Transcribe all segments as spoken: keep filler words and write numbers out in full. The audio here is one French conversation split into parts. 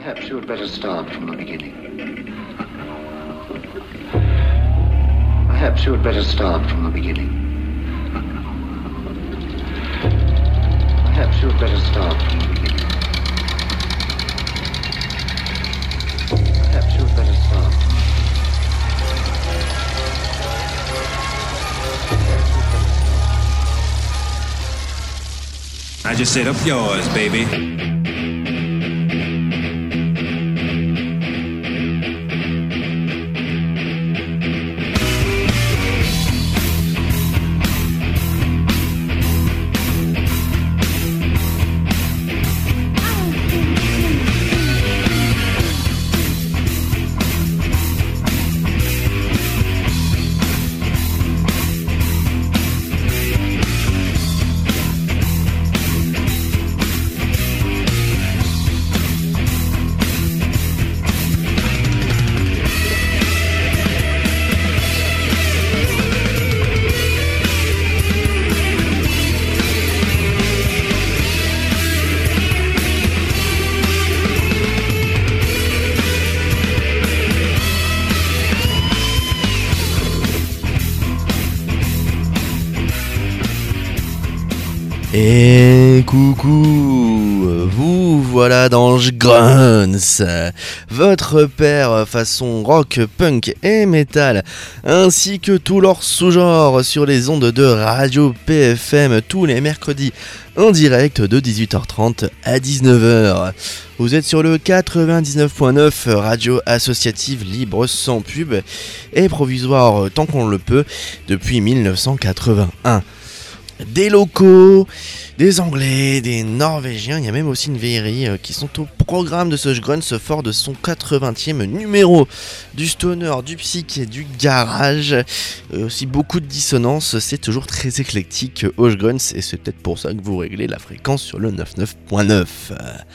Perhaps you had better start from the beginning. Perhaps you had better start from the beginning. Perhaps you had better start from the beginning. Perhaps you had better start. I just said up yours, baby. Et coucou, vous voilà dans Jgrunts, votre père façon rock, punk et metal, ainsi que tous leurs sous-genres sur les ondes de Radio P F M tous les mercredis en direct de dix-huit heures trente à dix-neuf heures. Vous êtes sur le quatre-vingt-dix-neuf point neuf, radio associative libre sans pub et provisoire tant qu'on le peut depuis mille neuf cent quatre-vingt-un. Des locaux, des Anglais, des Norvégiens, il y a même aussi une vieillerie euh, qui sont au programme de ce Jgrunts fort de son quatre-vingtième numéro. Du stoner, du psych et du garage, euh, aussi beaucoup de dissonance, c'est toujours très éclectique au Jgrunts et c'est peut-être pour ça que vous réglez la fréquence sur le quatre-vingt-dix-neuf point neuf.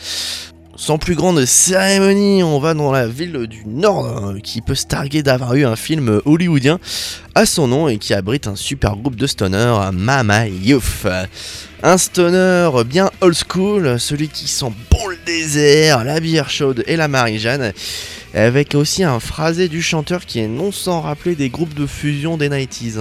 Sans plus grande cérémonie, on va dans la ville du Nord hein, qui peut se targuer d'avoir eu un film hollywoodien à son nom et qui abrite un super groupe de stoner, Mama Youth. Un stoner bien old school, celui qui sent bon le désert, la bière chaude et la Marie-Jeanne, avec aussi un phrasé du chanteur qui est non sans rappeler des groupes de fusion des nineties.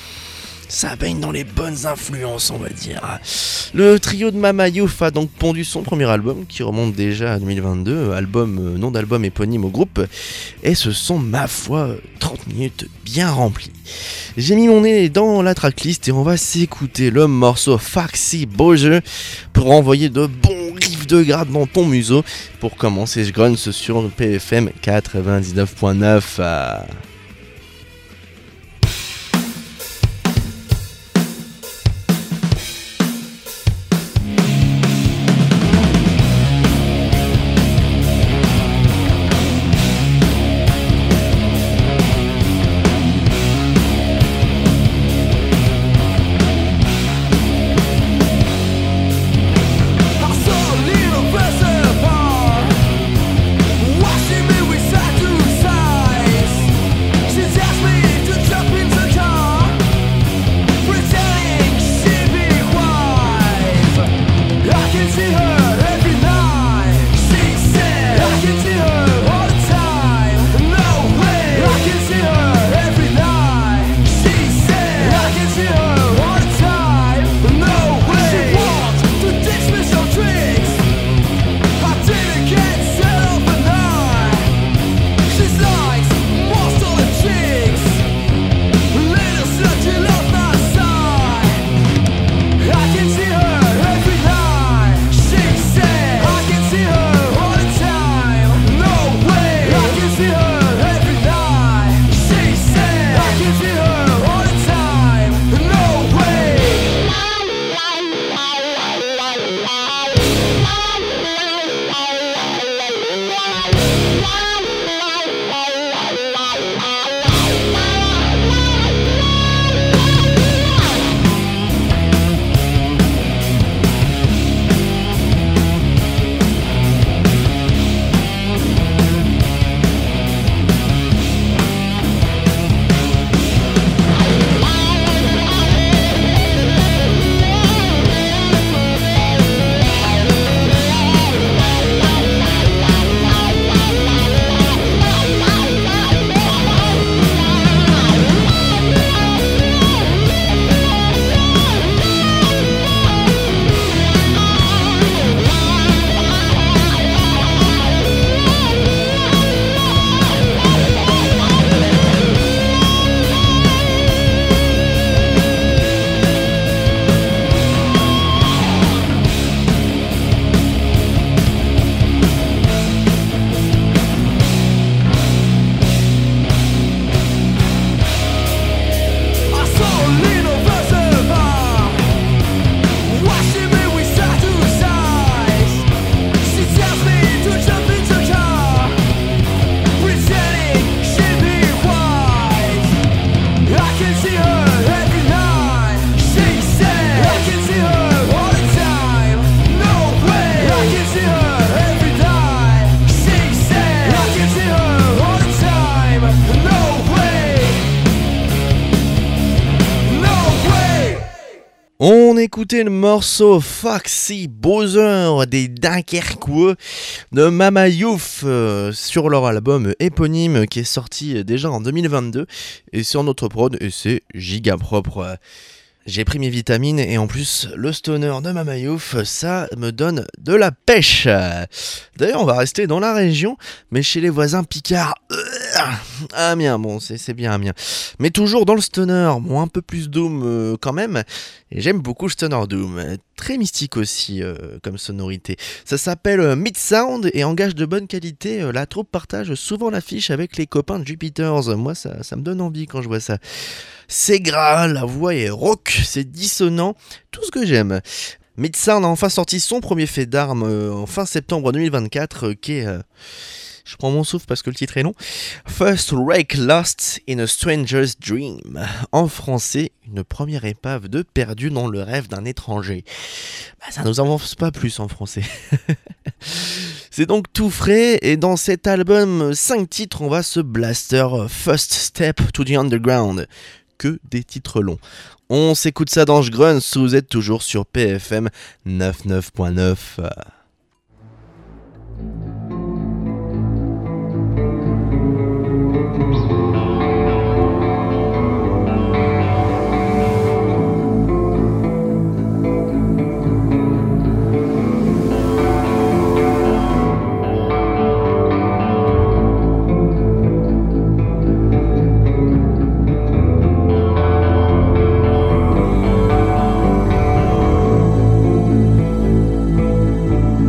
Ça baigne dans les bonnes influences, on va dire. Le trio de Mama Youth a donc pondu son premier album, qui remonte déjà à deux mille vingt-deux, album, euh, nom d'album éponyme au groupe, et ce sont, ma foi, trente minutes bien remplies. J'ai mis mon nez dans la tracklist et on va s'écouter le morceau Foxy Bowser pour envoyer de bons riffs de grade dans ton museau pour commencer Jgrunts sur P F M quatre-vingt-dix-neuf point neuf. À... She écouté le morceau Foxy Bowser des Dunkerquois de Mama Youth euh, sur leur album éponyme qui est sorti déjà en deux mille vingt-deux et sur notre prod et c'est giga propre. J'ai pris mes vitamines et en plus le stoner de Mama Youth, ça me donne de la pêche. D'ailleurs on va rester dans la région mais chez les voisins picards. Amiens, bon c'est, c'est bien Amiens. Mais toujours dans le stoner, bon un peu plus doom euh, quand même. Et j'aime beaucoup le stoner doom, très mystique aussi euh, comme sonorité. Ça s'appelle euh, Mid-Sound et engage de bonne qualité. Euh, la troupe partage souvent l'affiche avec les copains de Jupiters. Moi ça, ça me donne envie quand je vois ça. C'est gras, la voix est rock, c'est dissonant, tout ce que j'aime. Mid-Sound a enfin sorti son premier fait d'armes euh, en fin septembre deux mille vingt-quatre, euh, qui est... Euh, je prends mon souffle parce que le titre est long. First Wreck Lost in a Stranger's Dream. En français, une première épave de perdu dans le rêve d'un étranger. Bah, ça nous avance pas plus en français. C'est donc tout frais et dans cet album, cinq titres, on va se blaster First Step to the Underground. Que des titres longs. On s'écoute ça dans Grunts, vous êtes toujours sur P F M quatre-vingt-neuf point neuf. Thank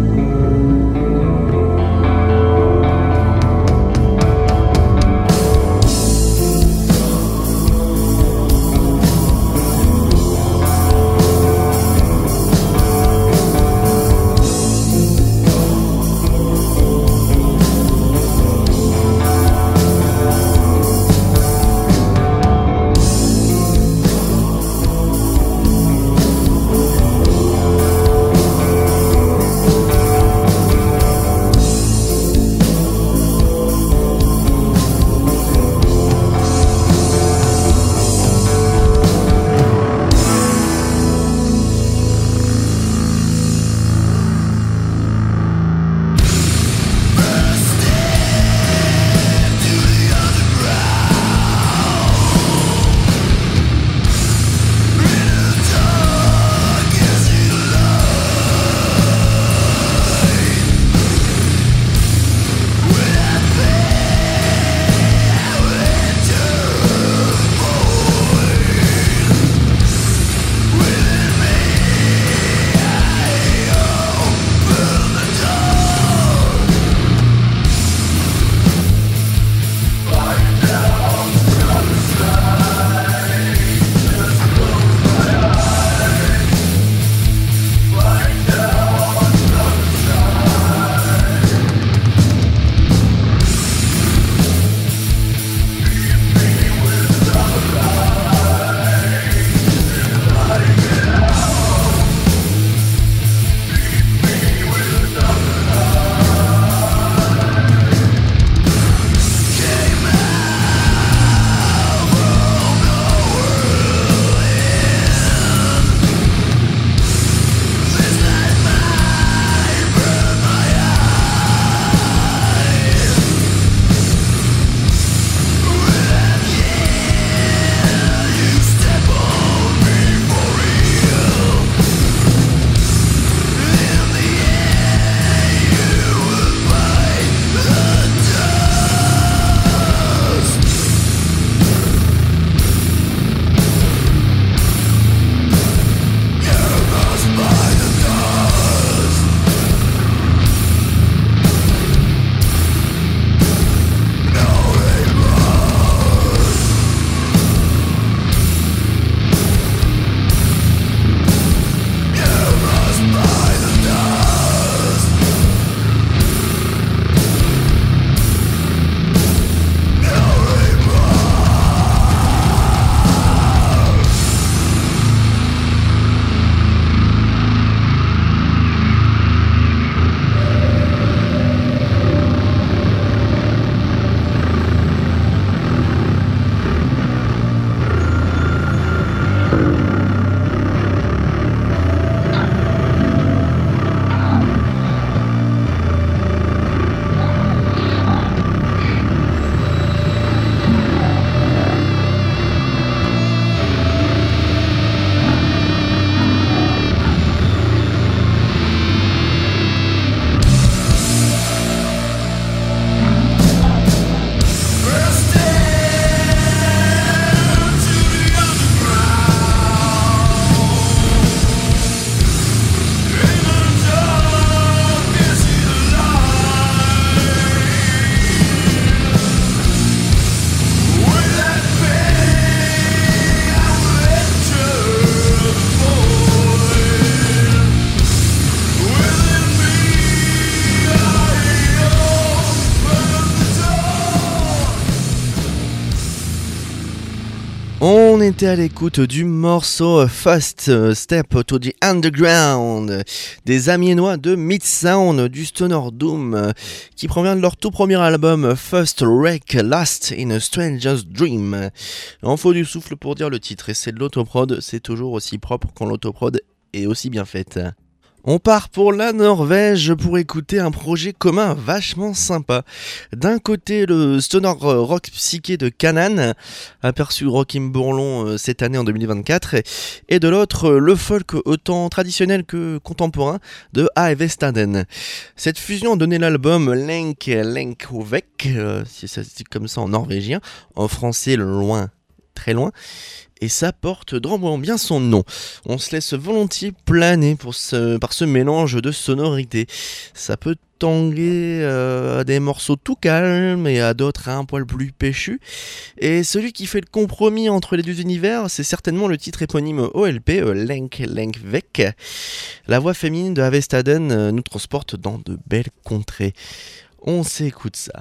était à l'écoute du morceau First Step to the Underground des Amiénois de Midsound du Stoner Doom qui provient de leur tout premier album First Wreck Last in a Stranger's Dream. Il en faut du souffle pour dire le titre et c'est de l'autoprod, c'est toujours aussi propre quand l'autoprod est aussi bien faite. On part pour la Norvège pour écouter un projet commun vachement sympa. D'un côté, le stoner rock psyché de Kanan, aperçu Rockim Bourlon cette année en deux mille vingt-quatre, et de l'autre, le folk autant traditionnel que contemporain de Avestaden. Cette fusion a donné l'album Lenk Lenkovek, euh, si ça se dit comme ça en norvégien, en français loin, très loin. Et ça porte drôlement bien son nom. On se laisse volontiers planer pour ce, par ce mélange de sonorités. Ça peut tanguer euh, à des morceaux tout calmes et à d'autres un poil plus péchus. Et celui qui fait le compromis entre les deux univers, c'est certainement le titre éponyme O L P, euh, Lenk Lenkvek. La voix féminine de Avestaden euh, nous transporte dans de belles contrées. On s'écoute ça.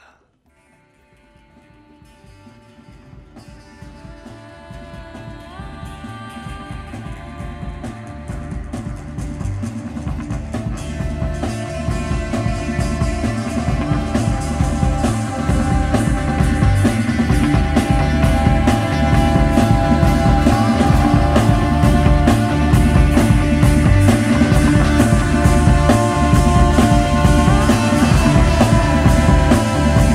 Thank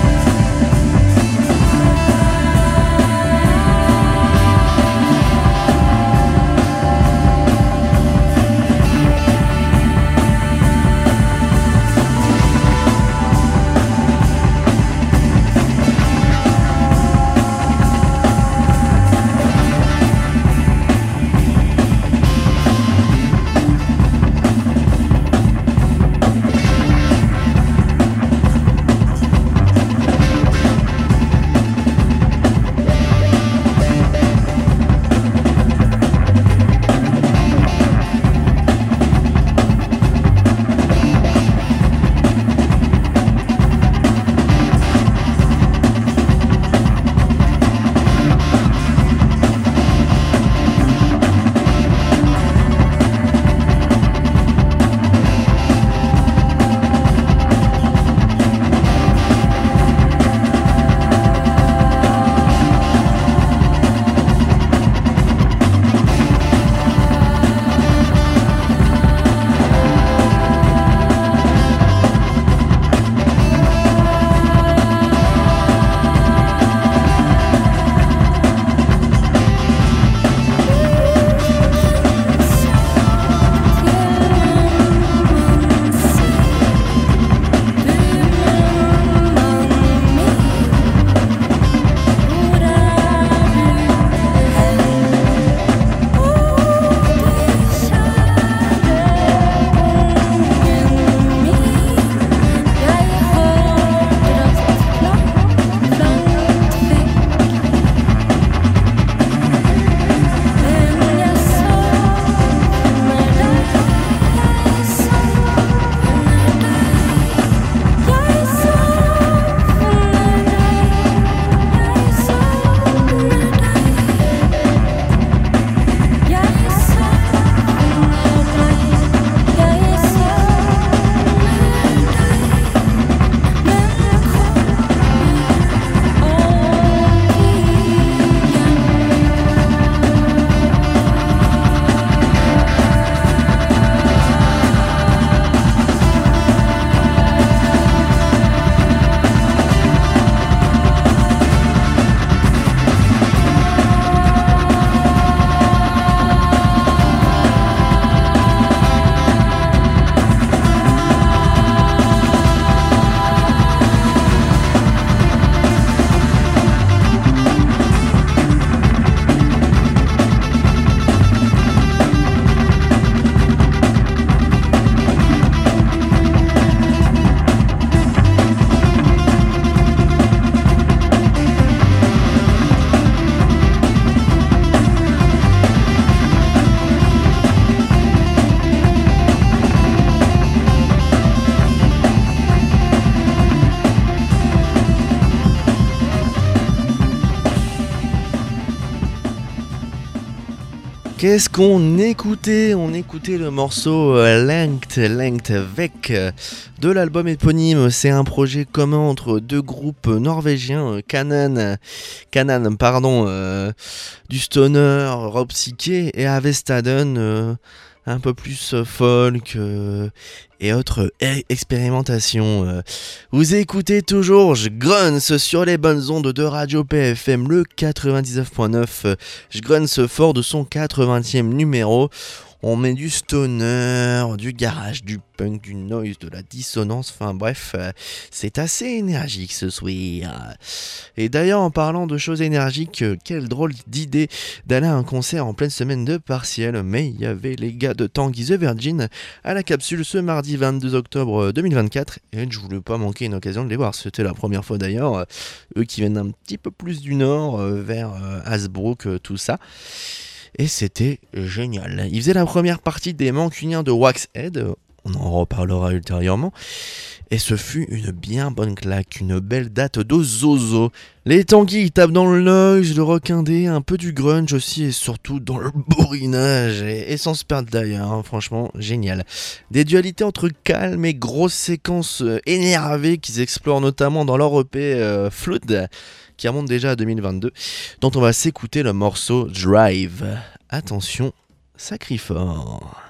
Qu'est-ce qu'on écoutait? On écoutait le morceau euh, Length, Length Vec euh, de l'album éponyme. C'est un projet commun entre deux groupes norvégiens, euh, Kanan, Kanan pardon, euh, du stoner, rock psyché, et Avestaden, euh, un peu plus euh, folk euh, et autres e- expérimentations. Euh. Vous écoutez toujours Je Grunce sur les bonnes ondes de Radio P F M, le quatre-vingt-dix-neuf point neuf. Je Grunce fort de son quatre-vingtième numéro. On met du stoner, du garage, du punk, du noise, de la dissonance, enfin bref, euh, c'est assez énergique ce soir. Et d'ailleurs, en parlant de choses énergiques, euh, quelle drôle d'idée d'aller à un concert en pleine semaine de partiel, mais il y avait les gars de Tanguy the Virgin à la capsule ce mardi vingt-deux octobre deux mille vingt-quatre, et je voulais pas manquer une occasion de les voir, c'était la première fois d'ailleurs, euh, eux qui viennent un petit peu plus du nord, euh, vers euh, Hasbrook, euh, tout ça. Et c'était génial. Il faisait la première partie des Mancuniens de Waxhead, on en reparlera ultérieurement, et ce fut une bien bonne claque, une belle date de zozo. Les Tanguy tapent dans le noise, le rock indé, un peu du grunge aussi, et surtout dans le bourrinage, et, et sans se perdre d'ailleurs, hein, franchement génial. Des dualités entre calme et grosses séquences euh, énervées qu'ils explorent notamment dans leur E P euh, Flood, qui remonte déjà à deux mille vingt-deux, dont on va s'écouter le morceau Drive. Attention, ça crie fort.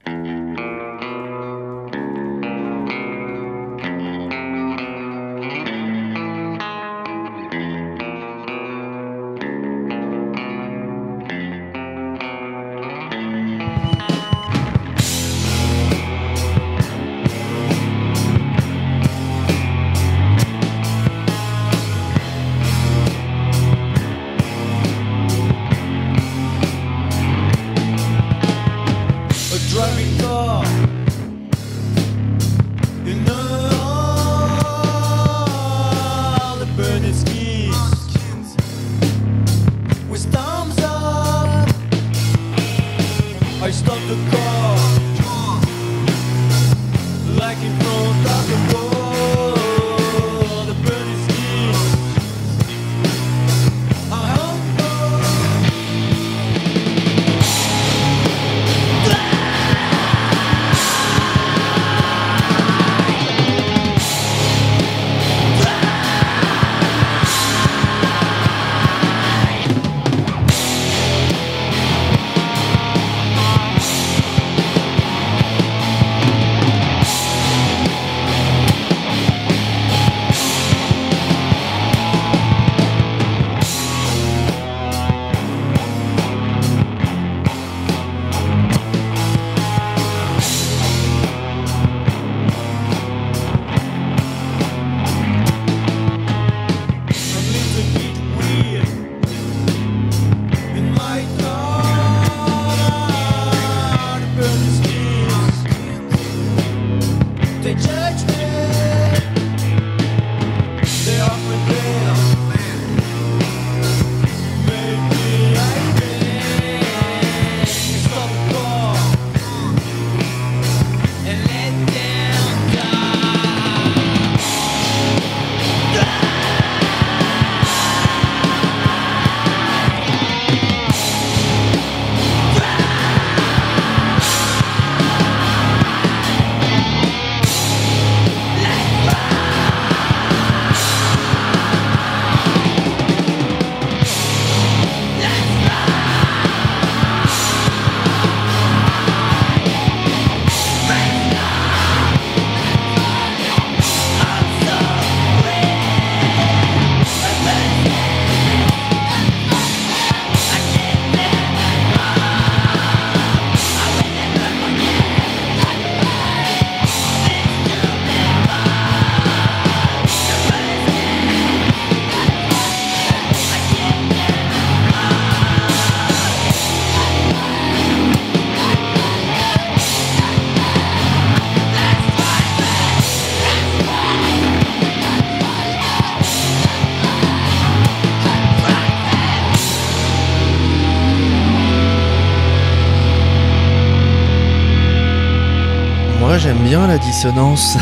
Moi j'aime bien la dissonance.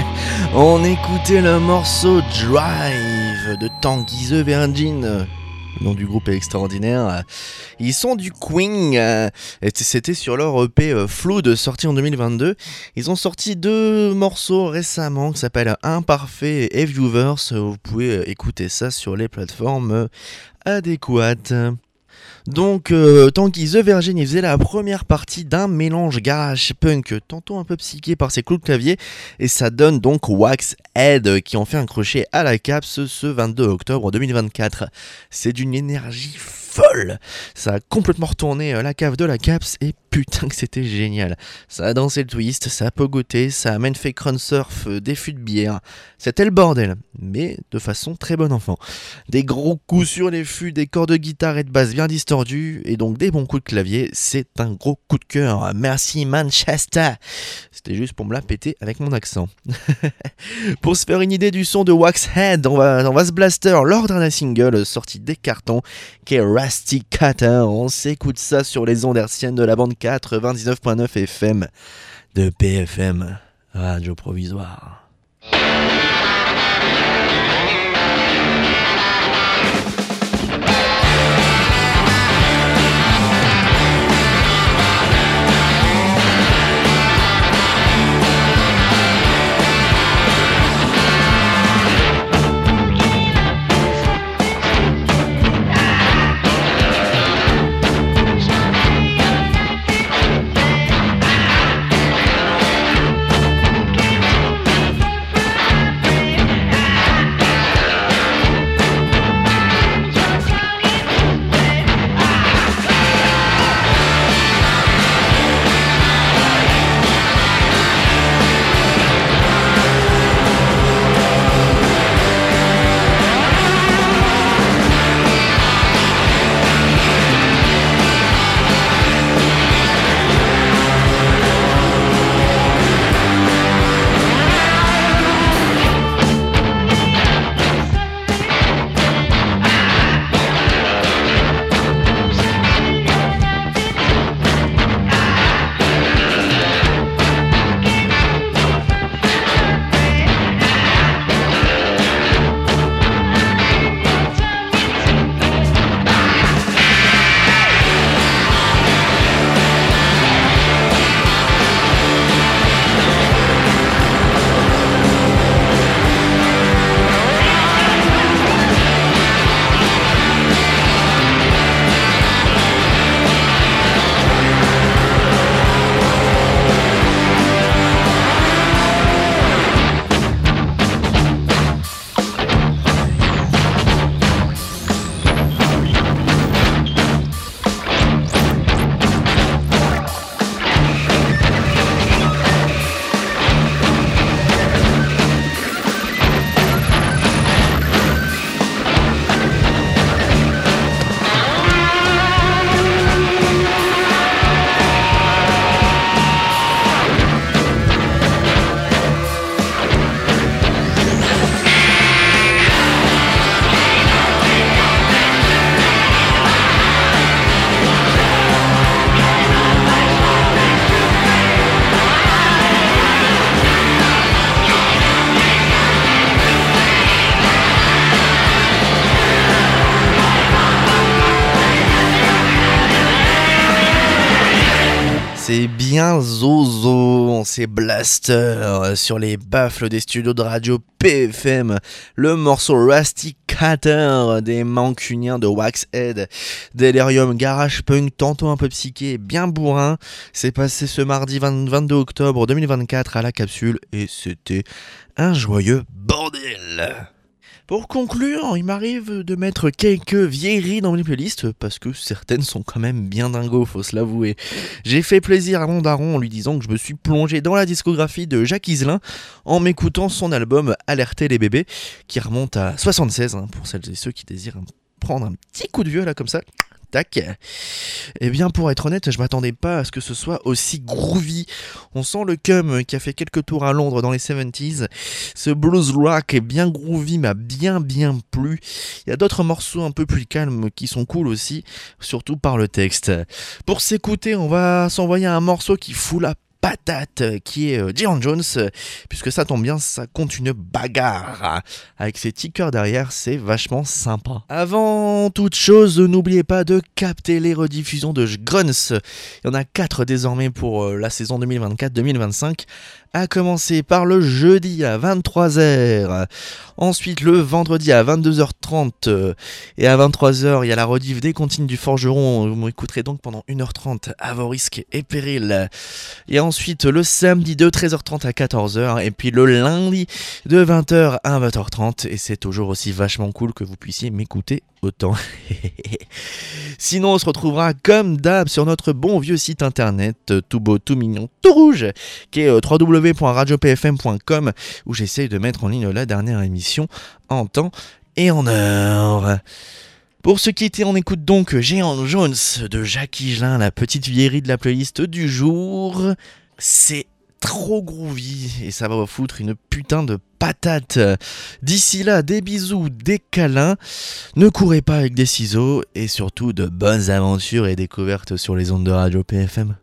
On écoutait le morceau Drive de Tanguy the Virgin. Le nom du groupe est extraordinaire. Ils sont du Queen. Et c'était sur leur E P Flood sorti en deux mille vingt-deux. Ils ont sorti deux morceaux récemment qui s'appellent Imparfait et Viewverse. Vous pouvez écouter ça sur les plateformes adéquates. Donc, euh, Tanguy The Virgin, il faisait la première partie d'un mélange garage punk, tantôt un peu psyché par ses clous de clavier, et ça donne donc Wax Head, qui en fait un crochet à la Caps ce vingt-deux octobre deux mille vingt-quatre. C'est d'une énergie folle. Ça a complètement retourné la cave de la Caps, et putain que c'était génial. Ça a dansé le twist, ça a pogoté, ça a même fait crunch surf, des fûts de bière. C'était le bordel, mais de façon très bon enfant. Des gros coups sur les fûts, des corps de guitare et de basse bien distordus, et donc des bons coups de clavier, c'est un gros coup de cœur. Merci Manchester. C'était juste pour me la péter avec mon accent. Pour se faire une idée du son de Waxhead, on va, on va se blaster lors d'un single sorti des cartons, qui est Rusty Cutter. On s'écoute ça sur les ondes hertziennes de la bande quatre-vingt-dix-neuf point neuf F M de P F M, Radio Provisoire. C'est bien zozo, c'est Blaster sur les baffles des studios de radio P F M. Le morceau Rusty Cutter des Mancuniens de Waxhead. Delirium garage punk, tantôt un peu psyché, bien bourrin. C'est passé ce mardi vingt-deux octobre deux mille vingt-quatre à la capsule et c'était un joyeux bordel. Pour conclure, il m'arrive de mettre quelques vieilleries dans mes playlists parce que certaines sont quand même bien dingos, faut se l'avouer. J'ai fait plaisir à mon daron en lui disant que je me suis plongé dans la discographie de Jacques Hiselin en m'écoutant son album Alerter les bébés qui remonte à soixante-seize hein, pour celles et ceux qui désirent prendre un petit coup de vieux là comme ça. Tac. Eh bien, pour être honnête, je m'attendais pas à ce que ce soit aussi groovy. On sent le cum qui a fait quelques tours à Londres dans les soixante-dix. Ce blues rock est bien groovy, m'a bien bien plu. Il y a d'autres morceaux un peu plus calmes qui sont cool aussi, surtout par le texte. Pour s'écouter, on va s'envoyer un morceau qui fout la patate qui est euh, Géant Jones, euh, puisque ça tombe bien, ça compte une bagarre avec ses tickers derrière, c'est vachement sympa. Avant toute chose, n'oubliez pas de capter les rediffusions de Grunts. Il y en a quatre désormais pour euh, la saison deux mille vingt-quatre deux mille vingt-cinq, à commencer par le jeudi à vingt-trois heures, ensuite le vendredi à vingt-deux heures trente, euh, et à vingt-trois heures il y a la rediff des comptines du forgeron. Vous m'écouterez donc pendant une heure trente à vos risques et périls. Et ensuite le samedi de treize heures trente à quatorze heures, et puis le lundi de vingt heures à vingt heures trente, et c'est toujours aussi vachement cool que vous puissiez m'écouter autant. Sinon on se retrouvera comme d'hab sur notre bon vieux site internet tout beau, tout mignon, tout rouge, qui est w w w point radio p f m point com, où j'essaye de mettre en ligne la dernière émission en temps et en heure. Pour se quitter, on écoute donc Géant Jones de Jacques Higelin, la petite vieillerie de la playlist du jour. C'est trop groovy et ça va vous foutre une putain de patate. D'ici là, des bisous, des câlins, ne courez pas avec des ciseaux, et surtout de bonnes aventures et découvertes sur les ondes de Radio P F M.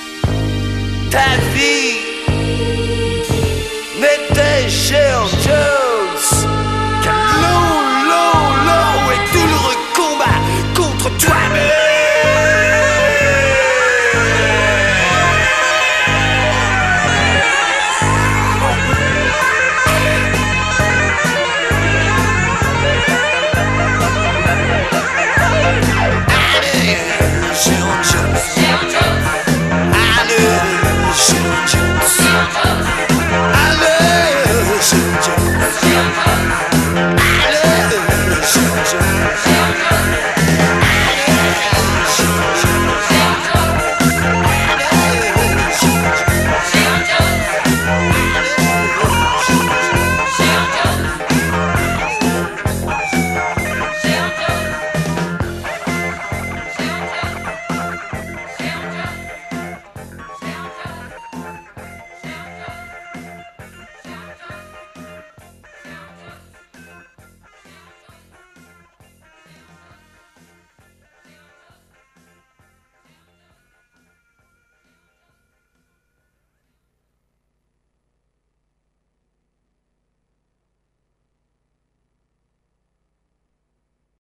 Ta vie n'était Géant Jones.